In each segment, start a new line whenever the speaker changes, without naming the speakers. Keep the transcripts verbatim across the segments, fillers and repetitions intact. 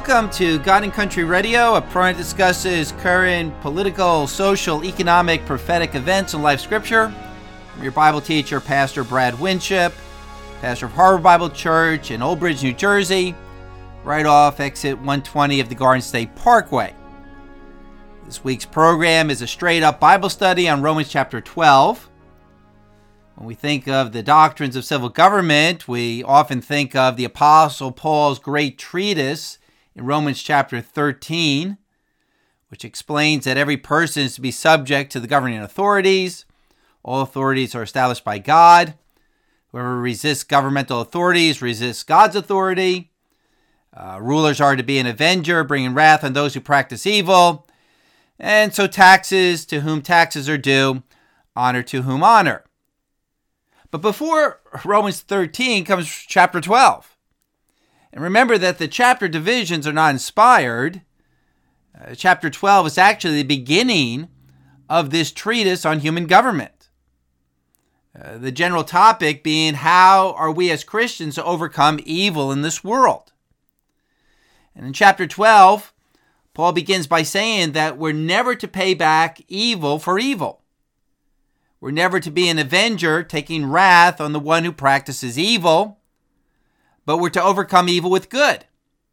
Welcome to God and Country Radio, a program that discusses current political, social, economic, prophetic events and life scripture. I'm your Bible teacher, Pastor Brad Winship, pastor of Harbor Bible Church in Old Bridge, New Jersey, right off exit one twenty of the Garden State Parkway. This week's program is a straight-up Bible study on Romans chapter twelve. When we think of the doctrines of civil government, we often think of the Apostle Paul's great treatise in Romans chapter thirteen, which explains that every person is to be subject to the governing authorities. All authorities are established by God. Whoever resists governmental authorities resists God's authority. Uh, rulers are to be an avenger, bringing wrath on those who practice evil. And so taxes, to whom taxes are due, honor to whom honor. But before Romans thirteen comes chapter twelve. And remember that the chapter divisions are not inspired. Uh, chapter twelve is actually the beginning of this treatise on human government. Uh, the general topic being, how are we as Christians to overcome evil in this world? And in chapter twelve, Paul begins by saying that we're never to pay back evil for evil. We're never to be an avenger, taking wrath on the one who practices evil, but we're to overcome evil with good.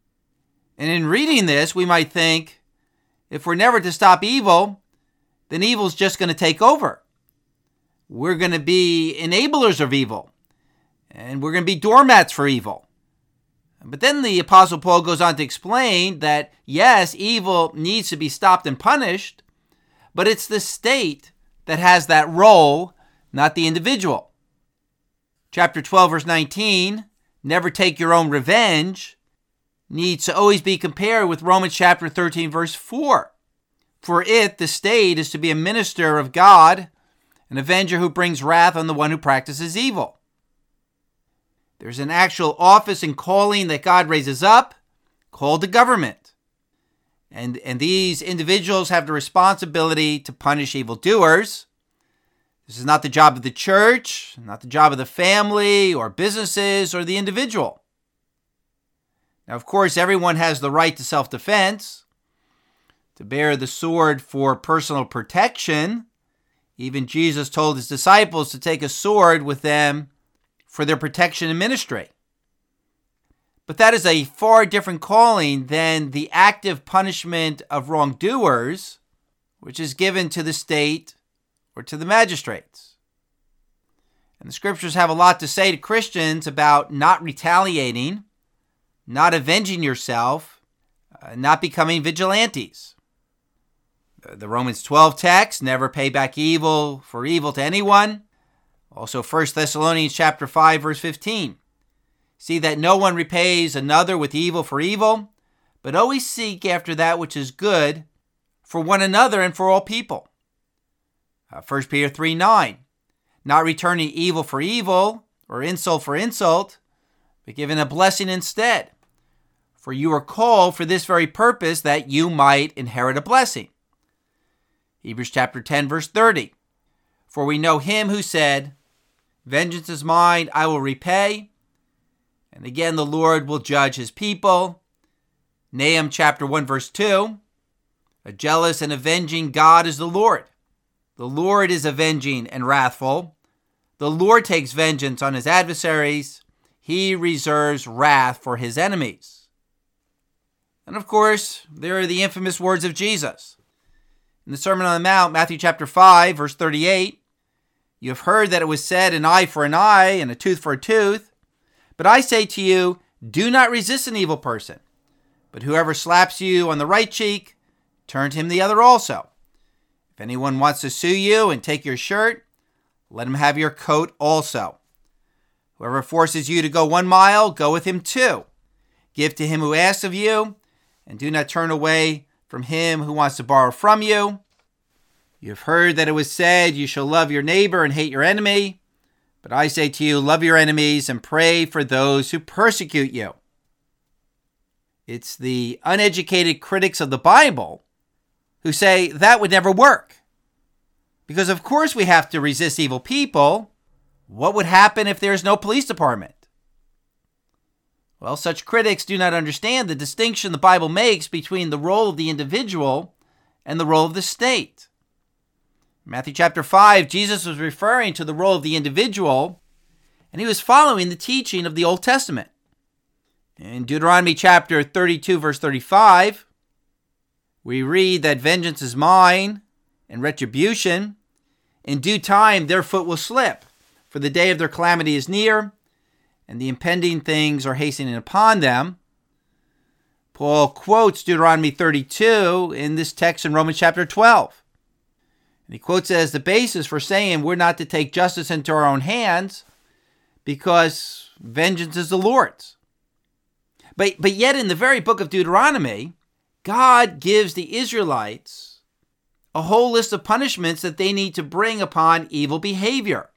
And in reading this, we might think, if we're never to stop evil, then evil's just going to take over. We're going to be enablers of evil, and we're going to be doormats for evil. But then the Apostle Paul goes on to explain that, yes, evil needs to be stopped and punished, but it's the state that has that role, not the individual. Chapter twelve, verse nineteen, never take your own revenge, needs to always be compared with Romans chapter thirteen, verse four. For it, the state, is to be a minister of God, an avenger who brings wrath on the one who practices evil. There's an actual office and calling that God raises up, called the government. And, and these individuals have the responsibility to punish evildoers. This is not the job of the church, not the job of the family or businesses or the individual. Now, of course, everyone has the right to self-defense, to bear the sword for personal protection. Even Jesus told his disciples to take a sword with them for their protection and ministry. But that is a far different calling than the active punishment of wrongdoers, which is given to the state or to the magistrates. And the scriptures have a lot to say to Christians about not retaliating, not avenging yourself, uh, not becoming vigilantes. The Romans twelve text, never pay back evil for evil to anyone. Also First Thessalonians chapter five, verse fifteen. See that no one repays another with evil for evil, but always seek after that which is good for one another and for all people. Uh, First Peter three nine, not returning evil for evil or insult for insult, but giving a blessing instead. For you are called for this very purpose, that you might inherit a blessing. Hebrews chapter ten, verse thirty, for we know him who said, vengeance is mine, I will repay. And again, the Lord will judge his people. Nahum chapter one, verse two. A jealous and avenging God is the Lord. The Lord is avenging and wrathful. The Lord takes vengeance on his adversaries. He reserves wrath for his enemies. And of course, there are the infamous words of Jesus. In the Sermon on the Mount, Matthew chapter five, verse thirty-eight, you have heard that it was said, an eye for an eye and a tooth for a tooth. But I say to you, do not resist an evil person. But whoever slaps you on the right cheek, turn to him the other also. If anyone wants to sue you and take your shirt, let him have your coat also. Whoever forces you to go one mile, go with him two. Give to him who asks of you, and do not turn away from him who wants to borrow from you. You have heard that it was said, you shall love your neighbor and hate your enemy. But I say to you, love your enemies and pray for those who persecute you. It's the uneducated critics of the Bible who say that would never work. Because of course we have to resist evil people. What would happen if there's no police department? Well, such critics do not understand the distinction the Bible makes between the role of the individual and the role of the state. In Matthew chapter five, Jesus was referring to the role of the individual, and he was following the teaching of the Old Testament. In Deuteronomy chapter thirty-two, verse thirty-five, we read that vengeance is mine and retribution. In due time, their foot will slip, for the day of their calamity is near, and the impending things are hastening upon them. Paul quotes Deuteronomy thirty-two in this text in Romans chapter twelve. And he quotes it as the basis for saying we're not to take justice into our own hands because vengeance is the Lord's. But, but yet in the very book of Deuteronomy, God gives the Israelites a whole list of punishments that they need to bring upon evil behavior.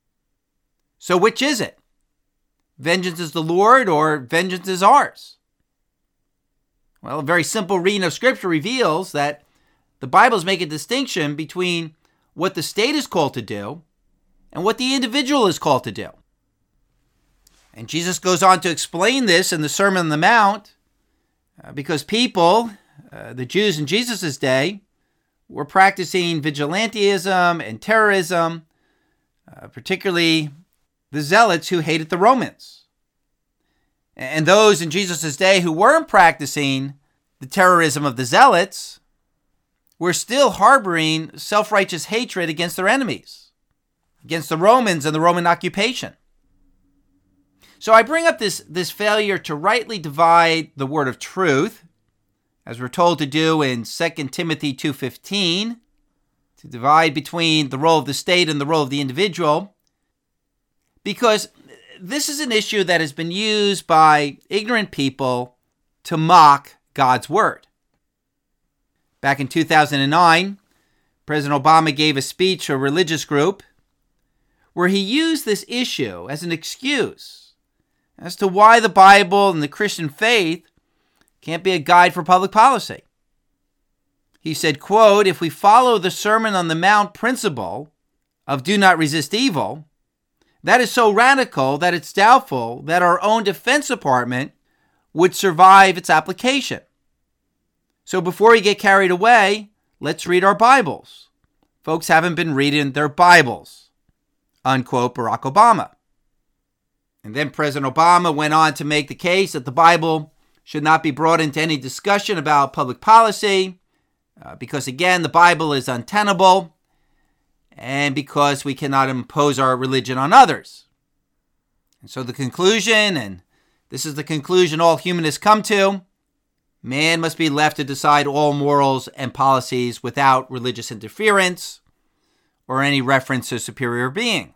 So which is it? Vengeance is the Lord or vengeance is ours? Well, a very simple reading of Scripture reveals that the Bibles make a distinction between what the state is called to do and what the individual is called to do. And Jesus goes on to explain this in the Sermon on the Mount uh, because people, uh, the Jews in Jesus' day, were practicing vigilantism and terrorism, uh, particularly the Zealots who hated the Romans. And those in Jesus' day who weren't practicing the terrorism of the Zealots were still harboring self-righteous hatred against their enemies, against the Romans and the Roman occupation. So I bring up this, this failure to rightly divide the word of truth, as we're told to do in Second Timothy two fifteen, to divide between the role of the state and the role of the individual, because this is an issue that has been used by ignorant people to mock God's word. Back in two thousand nine, President Obama gave a speech to a religious group where he used this issue as an excuse as to why the Bible and the Christian faith can't be a guide for public policy. He said, quote, "If we follow the Sermon on the Mount principle of do not resist evil, that is so radical that it's doubtful that our own Defense Department would survive its application. So before we get carried away, let's read our Bibles. Folks haven't been reading their Bibles," unquote, Barack Obama. And then President Obama went on to make the case that the Bible should not be brought into any discussion about public policy uh, because, again, the Bible is untenable and because we cannot impose our religion on others. And so the conclusion, and this is the conclusion all humanists come to, man must be left to decide all morals and policies without religious interference or any reference to superior being.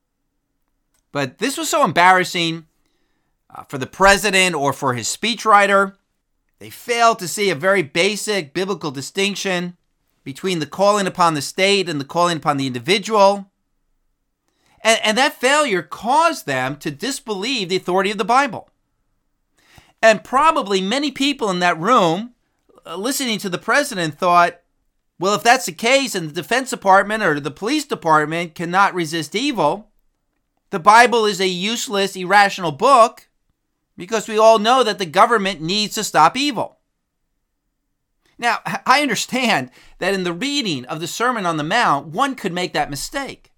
But this was so embarrassing uh, for the president or for his speechwriter. They failed to see a very basic biblical distinction between the calling upon the state and the calling upon the individual. And, and that failure caused them to disbelieve the authority of the Bible. And probably many people in that room uh, listening to the president thought, well, if that's the case and the Defense Department or the police department cannot resist evil, the Bible is a useless, irrational book because we all know that the government needs to stop evil. Now, I understand that in the reading of the Sermon on the Mount, one could make that mistake.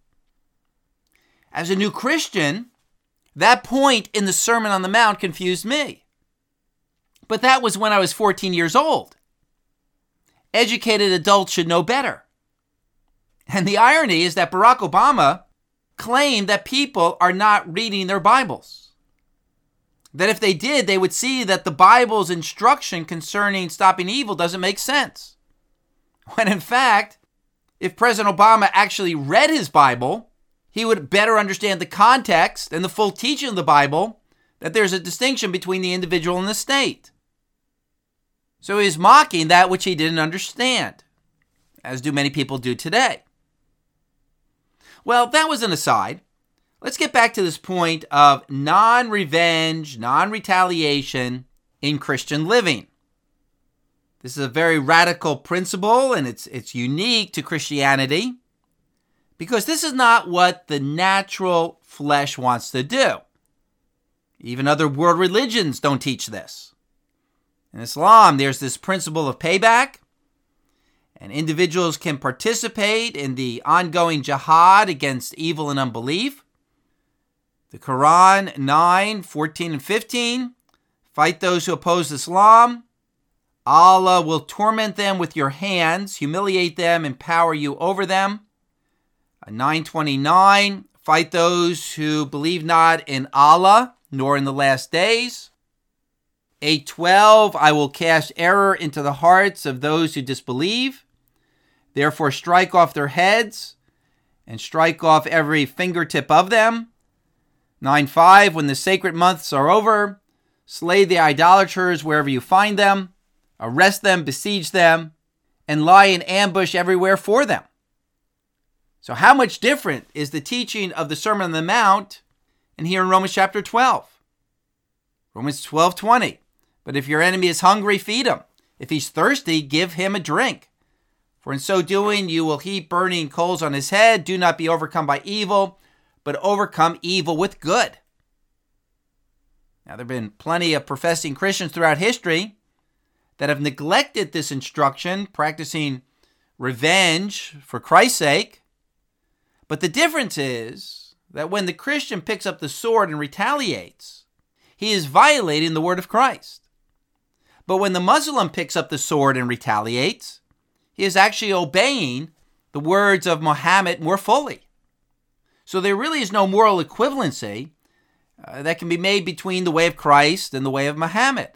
As a new Christian, that point in the Sermon on the Mount confused me. But that was when I was fourteen years old. Educated adults should know better. And the irony is that Barack Obama claimed that people are not reading their Bibles. That if they did, they would see that the Bible's instruction concerning stopping evil doesn't make sense. When in fact, if President Obama actually read his Bible, he would better understand the context and the full teaching of the Bible, that there's a distinction between the individual and the state. So he is mocking that which he didn't understand, as do many people do today. Well, that was an aside. Let's get back to this point of non-revenge, non-retaliation in Christian living. This is a very radical principle, and it's it's unique to Christianity because this is not what the natural flesh wants to do. Even other world religions don't teach this. In Islam, there's this principle of payback, and individuals can participate in the ongoing jihad against evil and unbelief. The Quran nine, fourteen, and fifteen, fight those who oppose Islam. Allah will torment them with your hands, humiliate them, and power you over them. nine twenty-nine, fight those who believe not in Allah, nor in the last days. eight twelve, I will cast error into the hearts of those who disbelieve. Therefore strike off their heads, and strike off every fingertip of them. nine five, when the sacred months are over, slay the idolaters wherever you find them, arrest them, besiege them, and lie in ambush everywhere for them. So how much different is the teaching of the Sermon on the Mount and here in Romans chapter twelve? Romans twelve twenty, but if your enemy is hungry, feed him. If he's thirsty, give him a drink. For in so doing, you will heap burning coals on his head. Do not be overcome by evil, but overcome evil with good. Now, there have been plenty of professing Christians throughout history that have neglected this instruction, practicing revenge for Christ's sake. But the difference is that when the Christian picks up the sword and retaliates, he is violating the word of Christ. But when the Muslim picks up the sword and retaliates, he is actually obeying the words of Muhammad more fully. So there really is no moral equivalency uh, that can be made between the way of Christ and the way of Muhammad.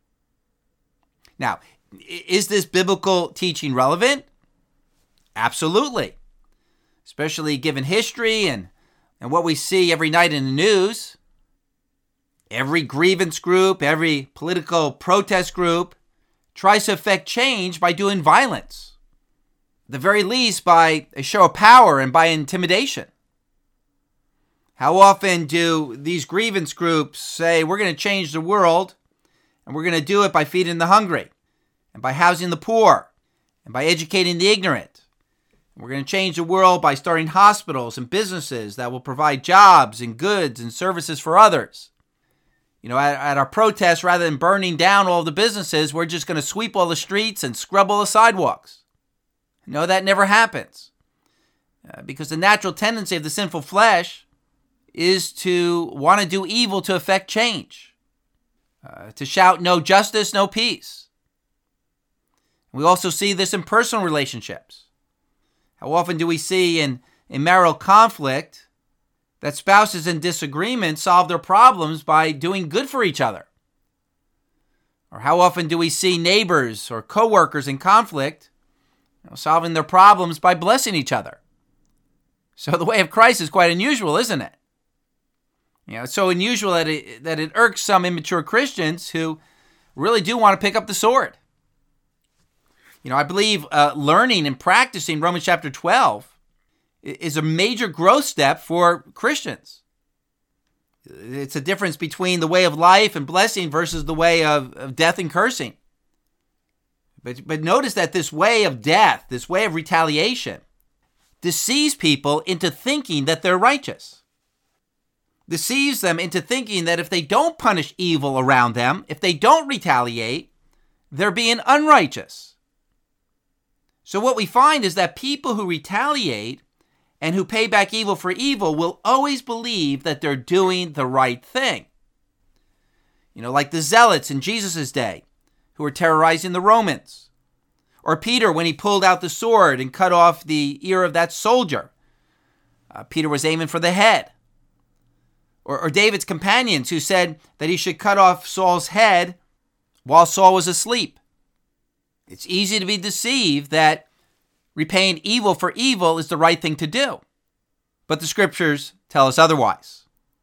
Now, is this biblical teaching relevant? Absolutely. Especially given history and, and what we see every night in the news. Every grievance group, every political protest group tries to affect change by doing violence. At the very least, by a show of power and by intimidation. How often do these grievance groups say, we're going to change the world, and we're going to do it by feeding the hungry, and by housing the poor, and by educating the ignorant. And we're going to change the world by starting hospitals and businesses that will provide jobs and goods and services for others. You know, at, at our protests, rather than burning down all the businesses, we're just going to sweep all the streets and scrub all the sidewalks. No, that never happens. Uh, because the natural tendency of the sinful flesh is to want to do evil to effect change. Uh, to shout, no justice, no peace. We also see this in personal relationships. How often do we see in, in marital conflict that spouses in disagreement solve their problems by doing good for each other? Or how often do we see neighbors or coworkers in conflict, you know, solving their problems by blessing each other? So the way of Christ is quite unusual, isn't it? You know, it's so unusual that it, that it irks some immature Christians who really do want to pick up the sword. You know, I believe uh, learning and practicing Romans chapter twelve is a major growth step for Christians. It's a difference between the way of life and blessing versus the way of, of death and cursing. But, but notice that this way of death, this way of retaliation, deceives people into thinking that they're righteous. Deceives them into thinking that if they don't punish evil around them, if they don't retaliate, they're being unrighteous. So what we find is that people who retaliate and who pay back evil for evil will always believe that they're doing the right thing. You know, like the zealots in Jesus' day who were terrorizing the Romans. Or Peter when he pulled out the sword and cut off the ear of that soldier. Uh, Peter was aiming for the head. Or, or David's companions who said that he should cut off Saul's head while Saul was asleep. It's easy to be deceived that repaying evil for evil is the right thing to do. But the scriptures tell us otherwise.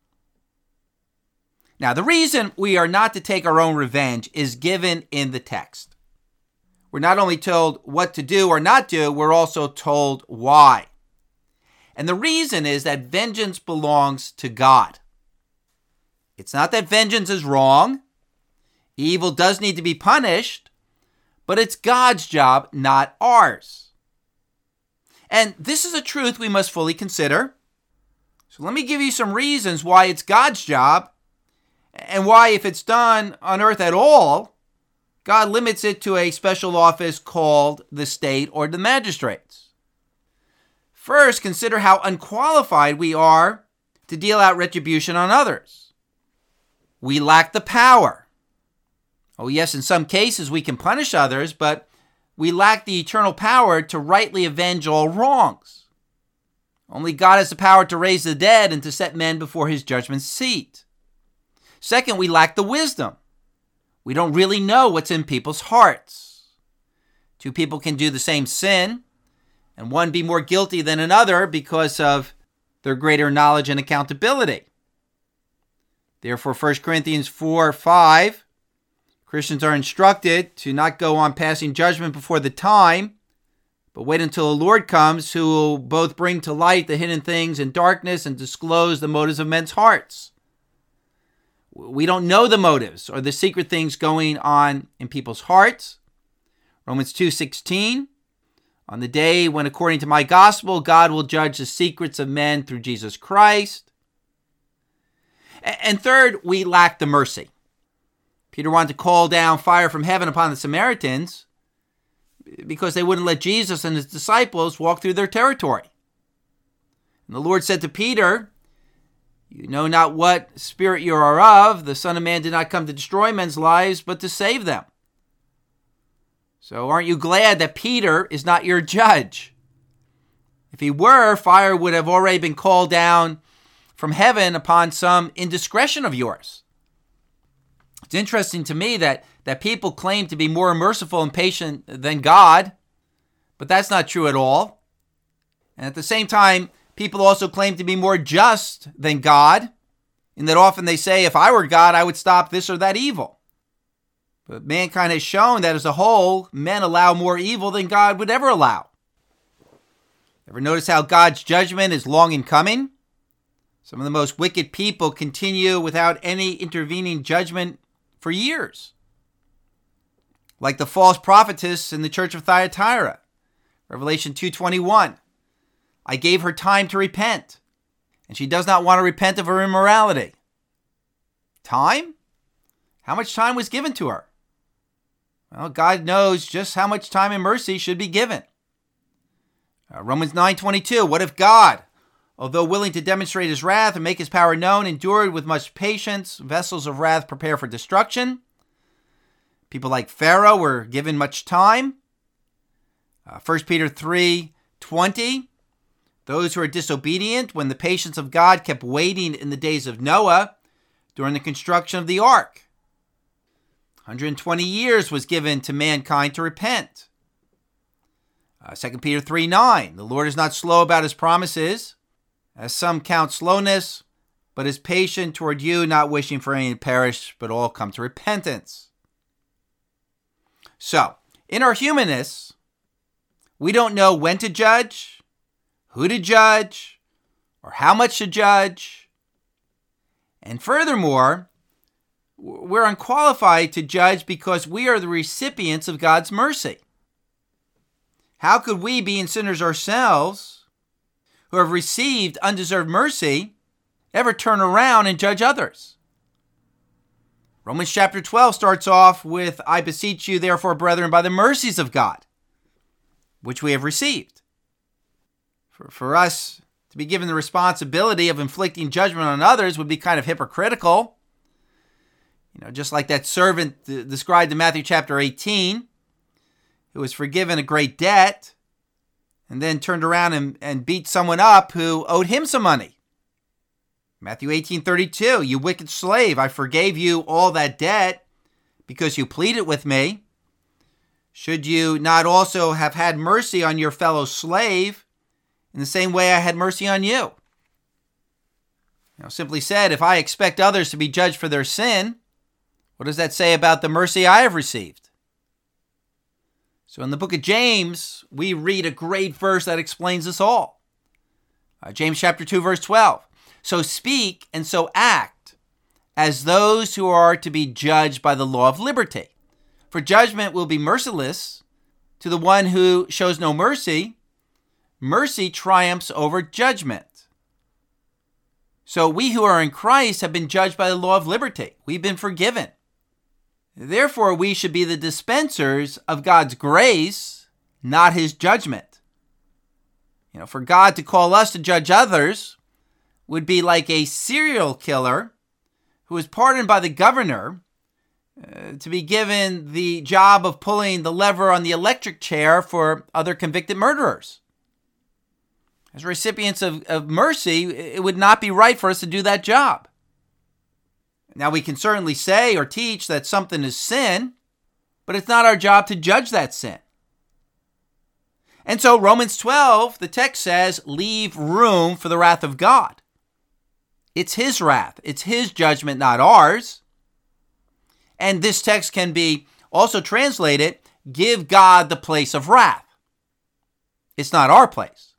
Now, the reason we are not to take our own revenge is given in the text. We're not only told what to do or not do, we're also told why. And the reason is that vengeance belongs to God. It's not that vengeance is wrong. Evil does need to be punished, but it's God's job, not ours. And this is a truth we must fully consider. So let me give you some reasons why it's God's job and why, if it's done on earth at all, God limits it to a special office called the state or the magistrates. First, consider how unqualified we are to deal out retribution on others. We lack the power. Oh yes, in some cases we can punish others, but we lack the eternal power to rightly avenge all wrongs. Only God has the power to raise the dead and to set men before his judgment seat. Second, we lack the wisdom. We don't really know what's in people's hearts. Two people can do the same sin, and one be more guilty than another because of their greater knowledge and accountability. Therefore, First Corinthians four five, Christians are instructed to not go on passing judgment before the time, but wait until the Lord comes, who will both bring to light the hidden things in darkness and disclose the motives of men's hearts. We don't know the motives or the secret things going on in people's hearts. Romans two sixteen, on the day when, according to my gospel, God will judge the secrets of men through Jesus Christ. And third, we lack the mercy. Peter wanted to call down fire from heaven upon the Samaritans because they wouldn't let Jesus and his disciples walk through their territory. And the Lord said to Peter, you know not what spirit you are of. The Son of Man did not come to destroy men's lives, but to save them. So aren't you glad that Peter is not your judge? If he were, fire would have already been called down from heaven upon some indiscretion of yours. It's interesting to me that, that people claim to be more merciful and patient than God, but that's not true at all. And at the same time, people also claim to be more just than God, in that often they say, if I were God, I would stop this or that evil. But mankind has shown that as a whole, men allow more evil than God would ever allow. Ever notice how God's judgment is long in coming? Some of the most wicked people continue without any intervening judgment for years. Like the false prophetess in the church of Thyatira, Revelation two twenty-one. I gave her time to repent, and she does not want to repent of her immorality. Time? How much time was given to her? Well, God knows just how much time and mercy should be given. Uh, Romans nine twenty-two. What if God, although willing to demonstrate his wrath and make his power known, endured with much patience vessels of wrath prepared for destruction? People like Pharaoh were given much time. Uh, First Peter three twenty. Those who are disobedient, when the patience of God kept waiting in the days of Noah during the construction of the ark. one hundred twenty years was given to mankind to repent. Uh, Second Peter three nine. The Lord is not slow about his promises, as some count slowness, but is patient toward you, not wishing for any to perish, but all come to repentance. So, in our humanness, we don't know when to judge, who to judge, or how much to judge. And furthermore, we're unqualified to judge because we are the recipients of God's mercy. How could we, being sinners ourselves, who have received undeserved mercy, ever turn around and judge others? Romans chapter twelve starts off with, I beseech you, therefore, brethren, by the mercies of God, which we have received. For, for us to be given the responsibility of inflicting judgment on others would be kind of hypocritical. You know, just like that servant described in Matthew chapter eighteen, who was forgiven a great debt, and then turned around and, and beat someone up who owed him some money. Matthew eighteen thirty-two, you wicked slave, I forgave you all that debt because you pleaded with me. Should you not also have had mercy on your fellow slave in the same way I had mercy on you? You know, simply said, if I expect others to be judged for their sin, what does that say about the mercy I have received? So in the book of James, we read a great verse that explains this all. Uh, James chapter two, verse twelve. So speak and so act as those who are to be judged by the law of liberty. For judgment will be merciless to the one who shows no mercy. Mercy triumphs over judgment. So we who are in Christ have been judged by the law of liberty. We've been forgiven. Therefore, we should be the dispensers of God's grace, not his judgment. You know, for God to call us to judge others would be like a serial killer who was pardoned by the governor uh, to be given the job of pulling the lever on the electric chair for other convicted murderers. As recipients of, of mercy, it would not be right for us to do that job. Now, we can certainly say or teach that something is sin, but it's not our job to judge that sin. And so Romans twelve, the text says, leave room for the wrath of God. It's his wrath. It's his judgment, not ours. And this text can be also translated, give God the place of wrath. It's not our place.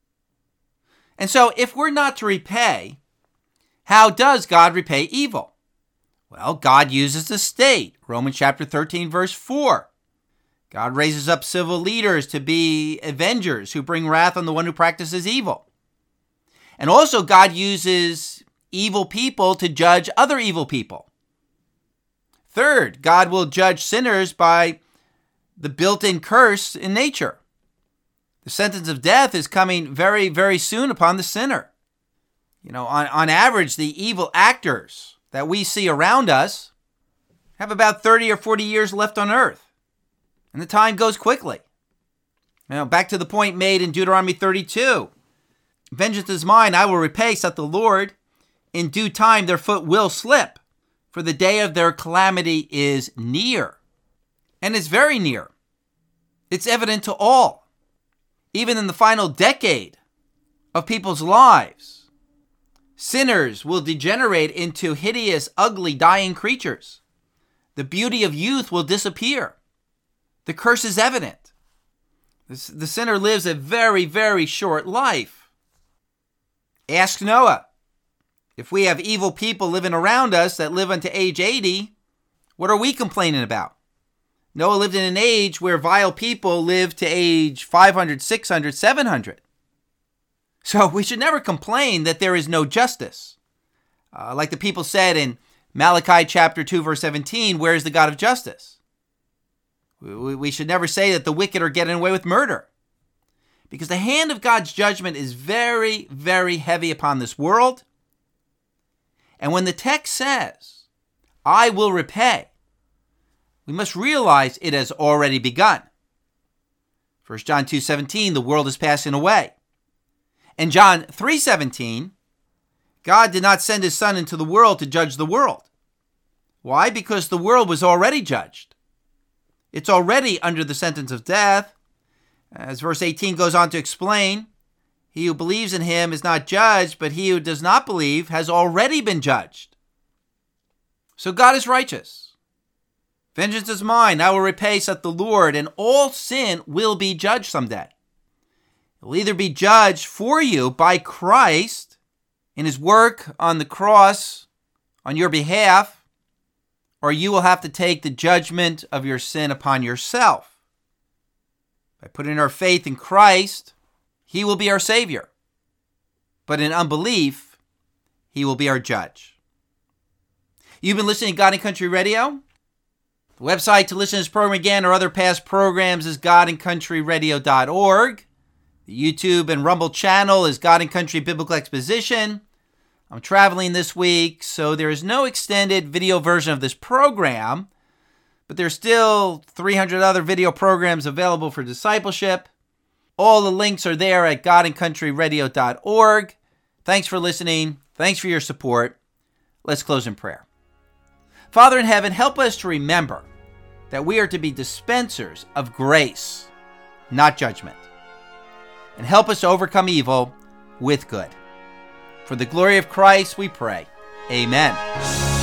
And so if we're not to repay, how does God repay evil? Well, God uses the state. Romans chapter thirteen, verse four. God raises up civil leaders to be avengers who bring wrath on the one who practices evil. And also God uses evil people to judge other evil people. Third, God will judge sinners by the built-in curse in nature. The sentence of death is coming very, very soon upon the sinner. You know, on, on average, the evil actors that we see around us have about thirty or forty years left on earth. And the time goes quickly. You know, back to the point made in Deuteronomy thirty-two. Vengeance is mine, I will repay, saith the Lord. In due time their foot will slip, for the day of their calamity is near. And it's very near. It's evident to all. Even in the final decade of people's lives, sinners will degenerate into hideous, ugly, dying creatures. The beauty of youth will disappear. The curse is evident. The sinner lives a very, very short life. Ask Noah. If we have evil people living around us that live unto age eighty, what are we complaining about? Noah lived in an age where vile people lived to age five hundred, six hundred, seven hundred. So we should never complain that there is no justice. Uh, like the people said in Malachi chapter two, verse seventeen, where is the God of justice? We, we should never say that the wicked are getting away with murder. Because the hand of God's judgment is very, very heavy upon this world. And when the text says, I will repay, we must realize it has already begun. First John two seventeen, the world is passing away. And John three seventeen, God did not send his Son into the world to judge the world. Why? Because the world was already judged. It's already under the sentence of death. As verse eighteen goes on to explain, he who believes in him is not judged, but he who does not believe has already been judged. So God is righteous. Vengeance is mine, I will repay, saith the Lord, and all sin will be judged someday. It will either be judged for you by Christ in his work on the cross on your behalf, or you will have to take the judgment of your sin upon yourself. By putting our faith in Christ, he will be our Savior. But in unbelief, he will be our judge. You've been listening to God and Country Radio. The website to listen to this program again or other past programs is god and country radio dot org. The YouTube and Rumble channel is God and Country Biblical Exposition. I'm traveling this week, so there is no extended video version of this program, but there's still three hundred other video programs available for discipleship. All the links are there at god and country radio dot org. Thanks for listening. Thanks for your support. Let's close in prayer. Father in heaven, help us to remember that we are to be dispensers of grace, not judgment. And help us to overcome evil with good. For the glory of Christ, we pray. Amen.